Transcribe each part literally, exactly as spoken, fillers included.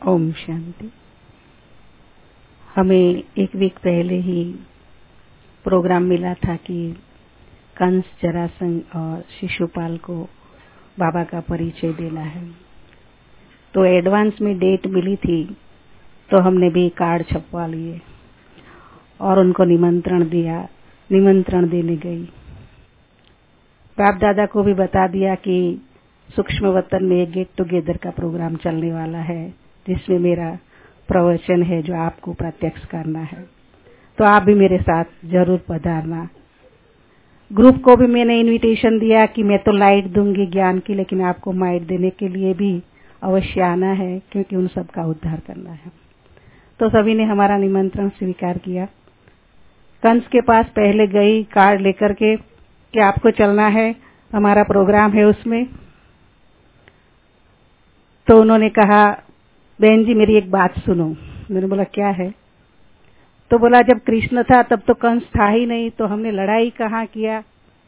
ओम शांति। हमें एक वीक पहले ही प्रोग्राम मिला था कि कंस, जरासंध और शिशुपाल को बाबा का परिचय देना है। तो एडवांस में डेट मिली थी, तो हमने भी कार्ड छपवा लिए और उनको निमंत्रण दिया। निमंत्रण देने गई। बाप दादा को भी बता दिया कि सूक्ष्म वतन में एक गेट टुगेदर का प्रोग्राम चलने वाला है, जिसमें मेरा प्रवचन है जो आपको प्रत्यक्ष करना है, तो आप भी मेरे साथ जरूर पधारना। ग्रुप को भी मैंने इनविटेशन दिया कि मैं तो लाइट दूंगी ज्ञान की, लेकिन आपको माइट देने के लिए भी अवश्य आना है, क्योंकि उन सब का उद्धार करना है। तो सभी ने हमारा निमंत्रण स्वीकार किया। कंस के पास पहले गई कार्ड लेकर के कि आपको चलना है, हमारा प्रोग्राम है उसमें। तो उन्होंने कहा, बहन जी मेरी एक बात सुनो। मैंने बोला क्या है? तो बोला जब कृष्ण था तब तो कंस था ही नहीं, तो हमने लड़ाई कहाँ किया,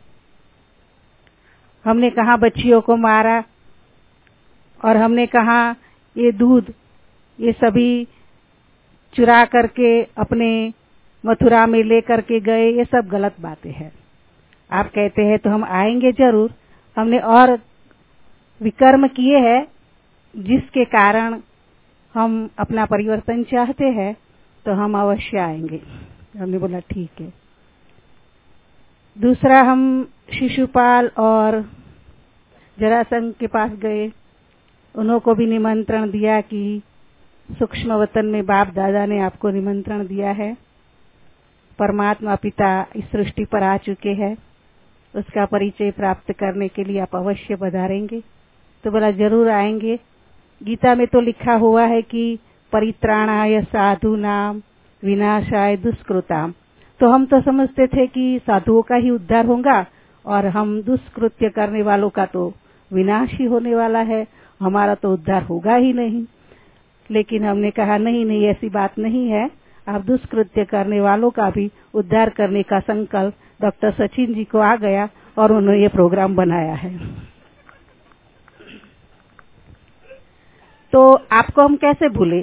हमने कहाँ बच्चियों को मारा, और हमने कहाँ ये दूध ये सभी चुरा करके अपने मथुरा में ले करके गए। ये सब गलत बातें हैं। आप कहते हैं तो हम आएंगे जरूर। हमने और विकर्म किए हैं जिसके कारण हम अपना परिवर्तन चाहते हैं, तो हम अवश्य आएंगे। हमने बोला ठीक है। दूसरा, हम शिशुपाल और जरासंध के पास गए। उनको भी निमंत्रण दिया कि सूक्ष्म वतन में बाप दादा ने आपको निमंत्रण दिया है। परमात्मा पिता इस सृष्टि पर आ चुके हैं, उसका परिचय प्राप्त करने के लिए आप अवश्य पधारेंगे। तो बोला जरूर आएंगे। गीता में तो लिखा हुआ है कि परित्राणाय साधूनाम विनाशाय दुष्कृताम। तो हम तो समझते थे कि साधुओं का ही उद्धार होगा और हम दुष्कृत्य करने वालों का तो विनाश ही होने वाला है, हमारा तो उद्धार होगा ही नहीं। लेकिन हमने कहा नहीं नहीं, ऐसी बात नहीं है। आप दुष्कृत्य करने वालों का भी उद्धार करने का संकल्प डॉक्टर सचिन जी को आ गया और उन्होंने ये प्रोग्राम बनाया है। तो आपको हम कैसे भूले?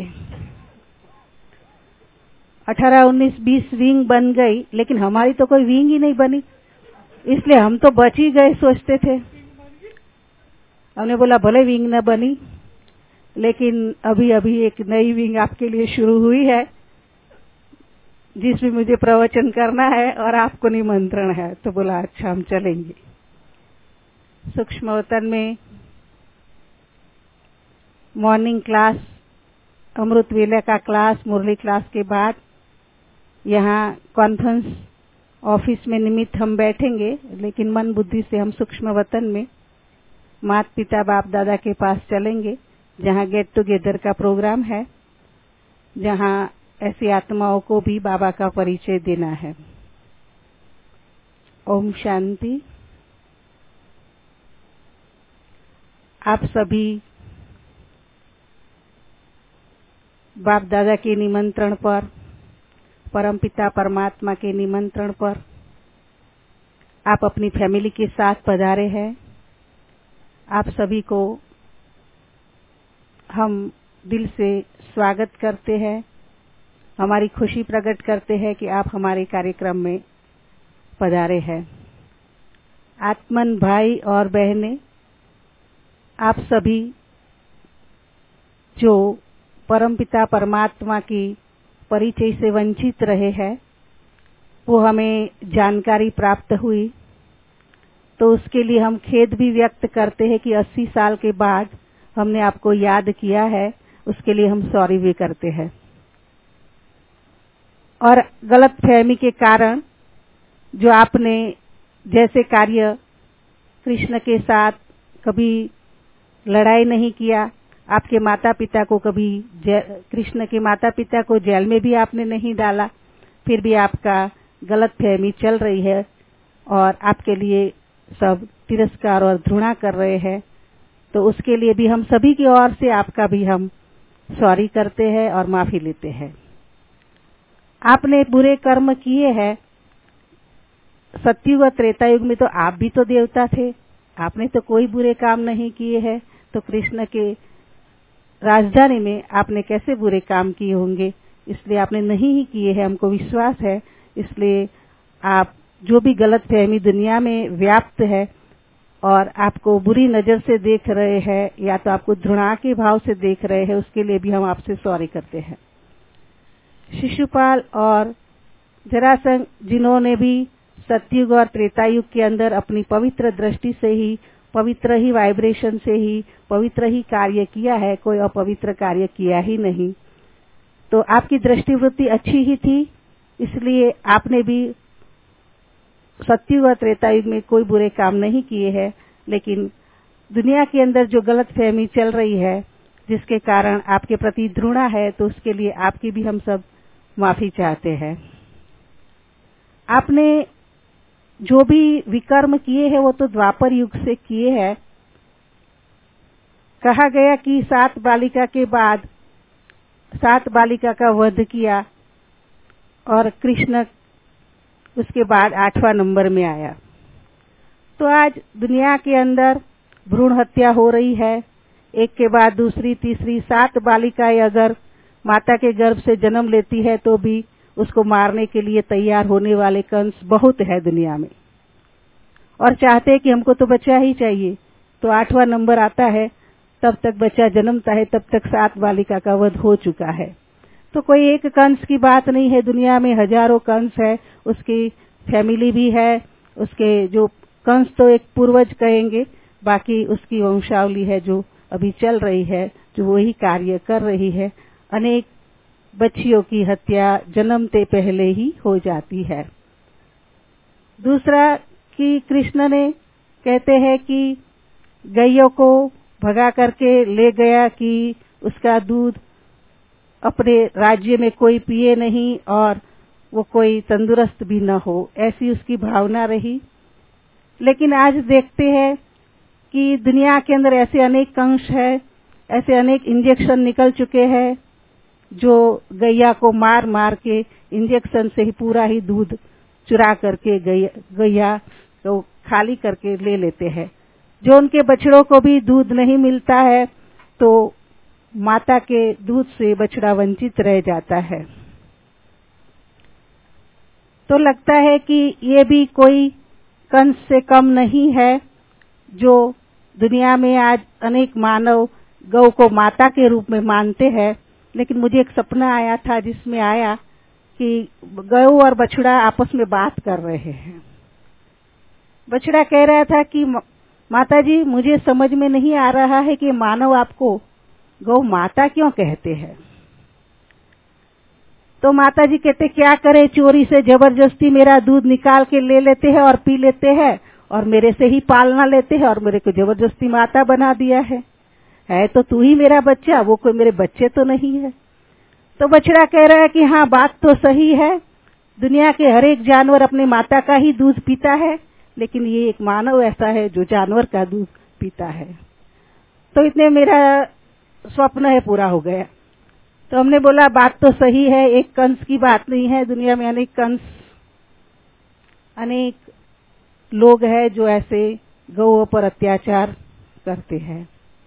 अठारह उन्नीस बीस विंग बन गई, लेकिन हमारी तो कोई विंग ही नहीं बनी, इसलिए हम तो बच ही गए सोचते थे। हमने बोला भले विंग न बनी, लेकिन अभी अभी एक नई विंग आपके लिए शुरू हुई है, जिसमें मुझे प्रवचन करना है और आपको निमंत्रण है। तो बोला अच्छा हम चलेंगे। सूक्ष्म वतन में मॉर्निंग क्लास, अमृत वेला का क्लास, मुरली क्लास के बाद यहाँ कॉन्फ्रेंस ऑफिस में निमित्त हम बैठेंगे, लेकिन मन बुद्धि से हम सूक्ष्म वतन में माता पिता बाप दादा के पास चलेंगे, जहाँ गेट टुगेदर का प्रोग्राम है, जहाँ ऐसी आत्माओं को भी बाबा का परिचय देना है। ओम शांति। आप सभी बाप दादा के निमंत्रण पर, परमपिता परमात्मा के निमंत्रण पर आप अपनी फैमिली के साथ पधारे हैं। आप सभी को हम दिल से स्वागत करते हैं, हमारी खुशी प्रकट करते हैं कि आप हमारे कार्यक्रम में पधारे हैं। आत्मन भाई और बहनें, आप सभी जो परमपिता परमात्मा की परिचय से वंचित रहे हैं, वो हमें जानकारी प्राप्त हुई, तो उसके लिए हम खेद भी व्यक्त करते हैं कि अस्सी साल के बाद हमने आपको याद किया है, उसके लिए हम सॉरी भी करते हैं। और गलत फहमी के कारण जो आपने जैसे कार्य कृष्ण के साथ कभी लड़ाई नहीं किया, आपके माता पिता को कभी कृष्ण के माता पिता को जेल में भी आपने नहीं डाला, फिर भी आपका गलत फहमी चल रही है और आपके लिए सब तिरस्कार और घृणा कर रहे हैं, तो उसके लिए भी हम सभी की ओर से आपका भी हम सॉरी करते हैं और माफी लेते हैं। आपने बुरे कर्म किए हैं। सत्युग व त्रेता युग में तो आप भी तो देवता थे, आपने तो कोई बुरे काम नहीं किए हैं, तो कृष्ण के राजधानी में आपने कैसे बुरे काम किए होंगे, इसलिए आपने नहीं ही किए हैं, हमको विश्वास है। इसलिए आप जो भी गलत फहमी दुनिया में व्याप्त है और आपको बुरी नजर से देख रहे हैं या तो आपको घृणा के भाव से देख रहे हैं, उसके लिए भी हम आपसे सॉरी करते हैं। शिशुपाल और जरासंध, जिन्होंने भी सतयुग और त्रेतायुग के अंदर अपनी पवित्र दृष्टि से ही, पवित्र ही वाइब्रेशन से ही पवित्र ही कार्य किया है, कोई अपवित्र कार्य किया ही नहीं, तो आपकी दृष्टिवृत्ति अच्छी ही थी, इसलिए आपने भी सतयुग और त्रेतायुग में कोई बुरे काम नहीं किए हैं। लेकिन दुनिया के अंदर जो गलत फहमी चल रही है, जिसके कारण आपके प्रति घृणा है, तो उसके लिए आपकी भी हम सब माफी चाहते हैं। आपने जो भी विकर्म किए हैं वो तो द्वापर युग से किए हैं। कहा गया कि सात बालिका के बाद सात बालिका का वध किया और कृष्ण उसके बाद आठवां नंबर में आया। तो आज दुनिया के अंदर भ्रूण हत्या हो रही है, एक के बाद दूसरी तीसरी सात बालिकाएं अगर माता के गर्भ से जन्म लेती है तो भी उसको मारने के लिए तैयार होने वाले कंस बहुत है दुनिया में, और चाहते हैं कि हमको तो बच्चा ही चाहिए। तो आठवां नंबर आता है, तब तक बच्चा जन्मता है, तब तक सात बालिका का वध हो चुका है। तो कोई एक कंस की बात नहीं है, दुनिया में हजारों कंस है, उसकी फैमिली भी है, उसके जो कंस तो एक पूर्वज कहेंगे, बाकी उसकी वंशावली है जो अभी चल रही है, जो वही कार्य कर रही है। अनेक बच्चियों की हत्या जन्मते पहले ही हो जाती है। दूसरा कि कृष्ण ने कहते हैं कि गैयों को भगा करके ले गया कि उसका दूध अपने राज्य में कोई पिए नहीं और वो कोई तंदुरुस्त भी न हो, ऐसी उसकी भावना रही। लेकिन आज देखते हैं कि दुनिया के अंदर ऐसे अनेक कंस है, ऐसे अनेक इंजेक्शन निकल चुके हैं जो गैया को मार मार के इंजेक्शन से ही पूरा ही दूध चुरा करके गैया तो खाली करके ले लेते हैं। जो उनके बछड़ों को भी दूध नहीं मिलता है तो माता के दूध से बछड़ा वंचित रह जाता है। तो लगता है कि ये भी कोई कंस से कम नहीं है, जो दुनिया में आज अनेक मानव गौ को माता के रूप में मानते हैं। लेकिन मुझे एक सपना आया था जिसमें आया कि गौ और बछड़ा आपस में बात कर रहे हैं। बछड़ा कह रहा था कि माता जी, मुझे समझ में नहीं आ रहा है कि मानव आपको गौ माता क्यों कहते हैं। तो माता जी कहते, क्या करे, चोरी से जबरदस्ती मेरा दूध निकाल के ले लेते हैं और पी लेते हैं और मेरे से ही पालना लेते हैं और मेरे को जबरदस्ती माता बना दिया है। है तो तू ही मेरा बच्चा, वो कोई मेरे बच्चे तो नहीं है। तो बछड़ा कह रहा है कि हाँ, बात तो सही है, दुनिया के हर एक जानवर अपने माता का ही दूध पीता है, लेकिन ये एक मानव ऐसा है जो जानवर का दूध पीता है। तो इतने मेरा स्वप्न है पूरा हो गया। तो हमने बोला बात तो सही है, एक कंस की बात नहीं है, दुनिया में अनेक कंस, अनेक लोग हैं जो ऐसे गौओं पर अत्याचार करते हैं।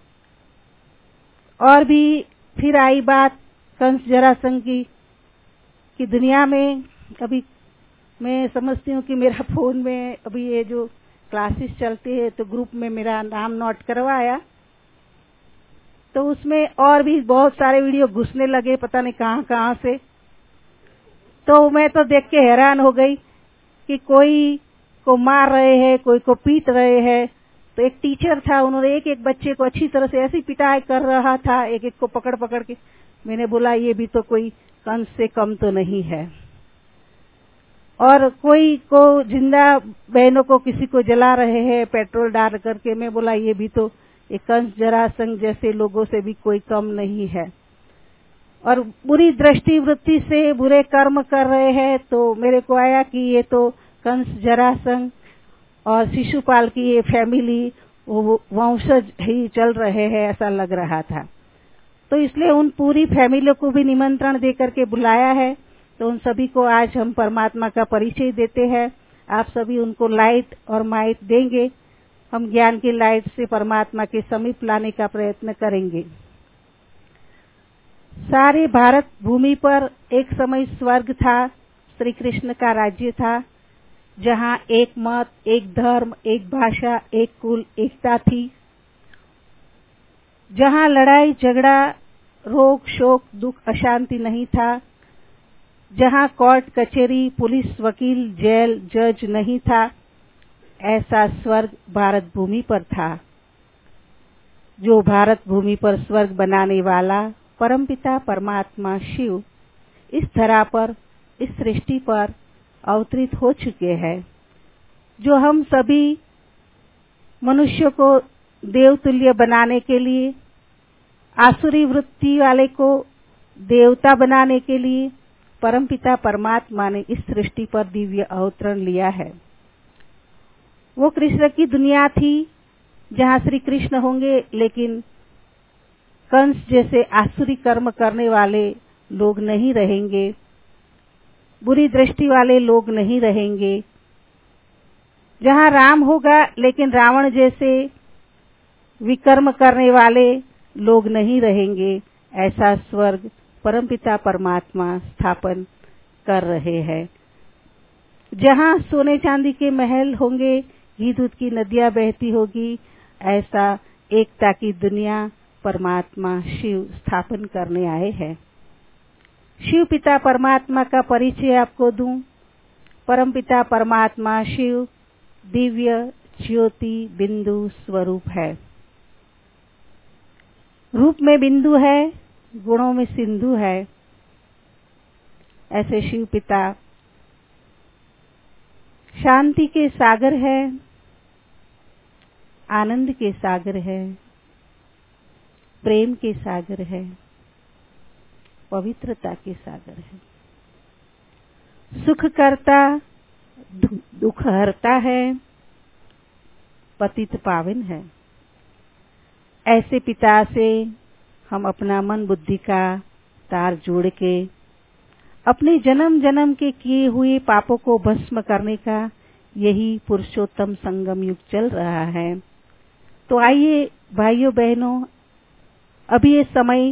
और भी फिर आई बात कंस जरासंध की कि दुनिया में अभी मैं समझती हूँ कि मेरा फोन में अभी ये जो क्लासेस चलते हैं तो ग्रुप में मेरा नाम नोट करवाया, तो उसमें और भी बहुत सारे वीडियो घुसने लगे, पता नहीं कहाँ कहाँ से। तो मैं तो देख के हैरान हो गई कि कोई को मार रहे हैं, कोई को पीट रहे हैं। तो एक टीचर था, उन्होंने एक एक बच्चे को अच्छी तरह से ऐसी पिटाई कर रहा था, एक एक को पकड़ पकड़ के। मैंने बोला ये भी तो कोई कंस से कम तो नहीं है। और कोई को जिंदा बहनों को किसी को जला रहे हैं पेट्रोल डाल करके। मैं बोला ये भी तो एक कंस जरासंध जैसे लोगों से भी कोई कम नहीं है। और बुरी दृष्टि वृत्ति से बुरे कर्म कर रहे हैं। तो मेरे को आया कि ये तो कंस जरासंध और शिशुपाल की ये फैमिली वंशज ही चल रहे हैं, ऐसा लग रहा था। तो इसलिए उन पूरी फैमिली को भी निमंत्रण दे करके बुलाया है। तो उन सभी को आज हम परमात्मा का परिचय देते हैं। आप सभी उनको लाइट और माइट देंगे, हम ज्ञान की लाइट से परमात्मा के समीप लाने का प्रयत्न करेंगे। सारे भारत भूमि पर एक समय स्वर्ग था, श्री कृष्ण का राज्य था, जहां एक मत, एक धर्म, एक भाषा, एक कुल, एकता थी, जहां लड़ाई झगड़ा, रोग शोक दुख अशांति नहीं था, जहां कोर्ट कचहरी पुलिस वकील जेल जज नहीं था। ऐसा स्वर्ग भारत भूमि पर था। जो भारत भूमि पर स्वर्ग बनाने वाला परमपिता परमात्मा शिव इस धरा पर, इस सृष्टि पर अवतरित हो चुके हैं, जो हम सभी मनुष्यों को देवतुल्य बनाने के लिए, आसुरी वृत्ति वाले को देवता बनाने के लिए परमपिता परमात्मा ने इस सृष्टि पर दिव्य अवतरण लिया है। वो कृष्ण की दुनिया थी जहां श्री कृष्ण होंगे, लेकिन कंस जैसे आसुरी कर्म करने वाले लोग नहीं रहेंगे, बुरी दृष्टि वाले लोग नहीं रहेंगे। जहां राम होगा, लेकिन रावण जैसे विकर्म करने वाले लोग नहीं रहेंगे। ऐसा स्वर्ग परमपिता परमात्मा स्थापन कर रहे हैं, जहां सोने चांदी के महल होंगे, घी दूध की नदियां बहती होगी। ऐसा एकता की दुनिया परमात्मा शिव स्थापन करने आए हैं। शिव पिता परमात्मा का परिचय आपको दूं। परमपिता परमात्मा शिव दिव्य ज्योति बिंदु स्वरूप है। रूप में बिंदु है, गुणों में सिंधु है। ऐसे शिव पिता शांति के सागर है, आनंद के सागर है, प्रेम के सागर है, पवित्रता के सागर है। सुख करता दुख हरता है, पतित पावन है। ऐसे पिता से हम अपना मन बुद्धि का तार जोड़ के अपने जन्म जन्म के किए हुए पापों को भस्म करने का यही पुरुषोत्तम संगम युग चल रहा है। तो आइए भाइयों बहनों, अभी ये समय,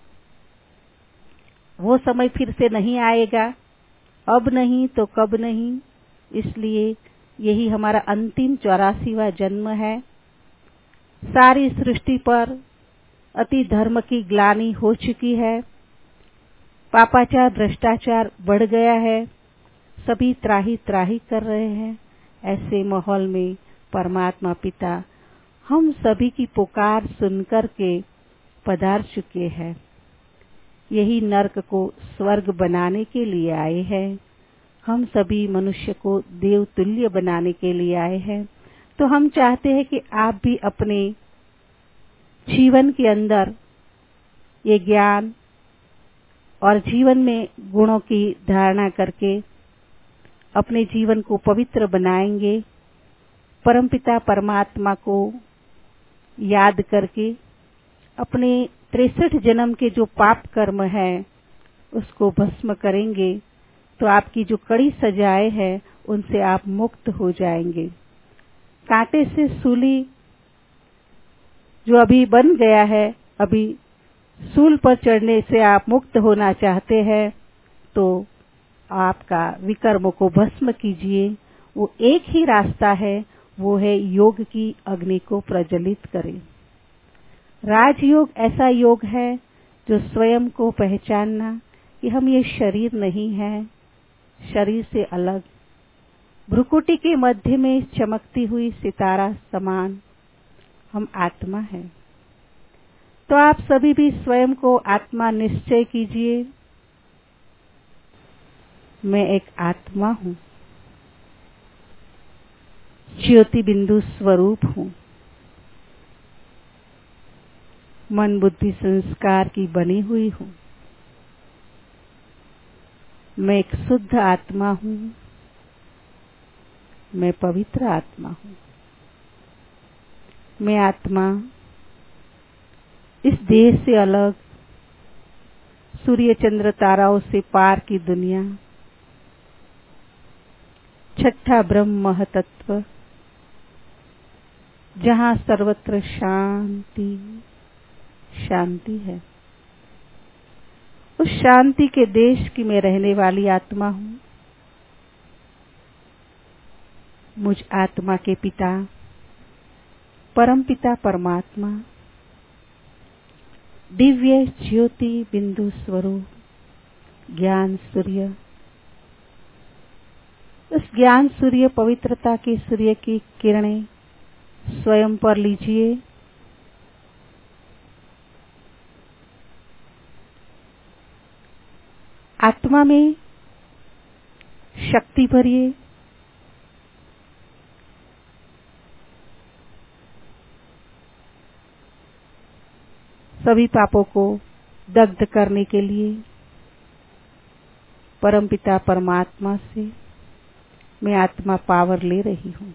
वो समय फिर से नहीं आएगा, अब नहीं तो कब नहीं। इसलिए यही हमारा अंतिम चौरासीवां जन्म है। सारी सृष्टि पर अति धर्म की ग्लानि हो चुकी है, पापाचार भ्रष्टाचार बढ़ गया है, सभी त्राही त्राही कर रहे हैं। ऐसे माहौल में परमात्मा पिता हम सभी की पुकार सुनकर के पधार चुके हैं। यही नरक को स्वर्ग बनाने के लिए आए हैं। हम सभी मनुष्य को देवतुल्य बनाने के लिए आए हैं। तो हम चाहते हैं कि आप भी अपने जीवन के अंदर ये ज्ञान और जीवन में गुणों की धारणा करके अपने जीवन को पवित्र बनाएंगे। परमपिता परमात्मा को याद करके अपने तिरसठ जन्म के जो पाप कर्म है उसको भस्म करेंगे, तो आपकी जो कड़ी सजाएं हैं उनसे आप मुक्त हो जाएंगे। कांटे से सूली जो अभी बन गया है, अभी सूल पर चढ़ने से आप मुक्त होना चाहते हैं, तो आपका विकर्म को भस्म कीजिए। वो एक ही रास्ता है, वो है योग की अग्नि को प्रज्वलित करें। राजयोग ऐसा योग है जो स्वयं को पहचानना कि हम ये शरीर नहीं है, शरीर से अलग, भ्रुकुटी के मध्य में चमकती हुई सितारा समान हम आत्मा है। तो आप सभी भी स्वयं को आत्मा निश्चय कीजिए। मैं एक आत्मा हूँ, ज्योति बिंदु स्वरूप हूँ, मन बुद्धि संस्कार की बनी हुई हूँ। मैं एक शुद्ध आत्मा हूँ, मैं पवित्र आत्मा हूँ। मैं आत्मा इस देह से अलग, सूर्य चंद्र ताराओं से पार की दुनिया, छठा ब्रह्म महतत्व, जहाँ सर्वत्र शांति शांति है। उस शांति के देश की मैं रहने वाली आत्मा हूं। मुझ आत्मा के पिता परम पिता परमात्मा दिव्य ज्योति बिंदु स्वरूप ज्ञान सूर्य, उस ज्ञान सूर्य पवित्रता के सूर्य की किरणें स्वयं पर लीजिए। आत्मा में शक्ति भरिए। सभी पापों को दग्ध करने के लिए परमपिता परमात्मा से मैं आत्मा पावर ले रही हूं।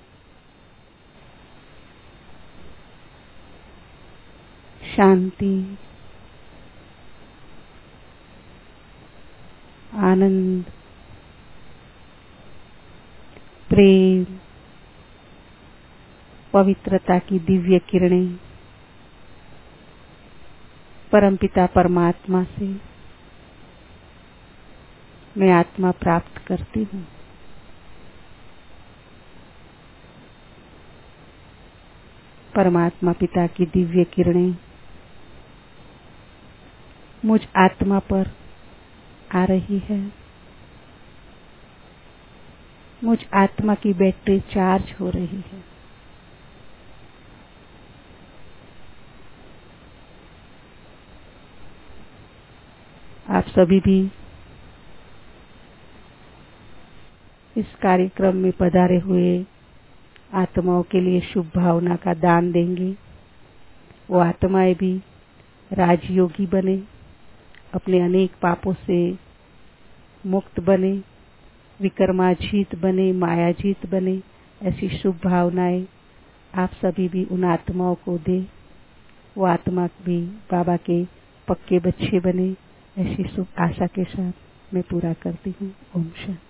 शांति, आनंद, प्रेम, पवित्रता की दिव्य किरणें परमपिता परमात्मा से मैं आत्मा प्राप्त करती हूं। परमात्मा पिता की दिव्य किरणें मुझ आत्मा पर आ रही है। मुझ आत्मा की बैटरी चार्ज हो रही है। आप सभी भी इस कार्यक्रम में पधारे हुए आत्माओं के लिए शुभ भावना का दान देंगे। वो आत्माएं भी राजयोगी बने, अपने अनेक पापों से मुक्त बने, विकर्माजीत बने, मायाजीत बने। ऐसी शुभ भावनाएं आप सभी भी उन आत्माओं को दें। वो आत्मा भी बाबा के पक्के बच्चे बने। ऐसी शुभ आशा के साथ मैं पूरा करती हूँ। ओम शांति।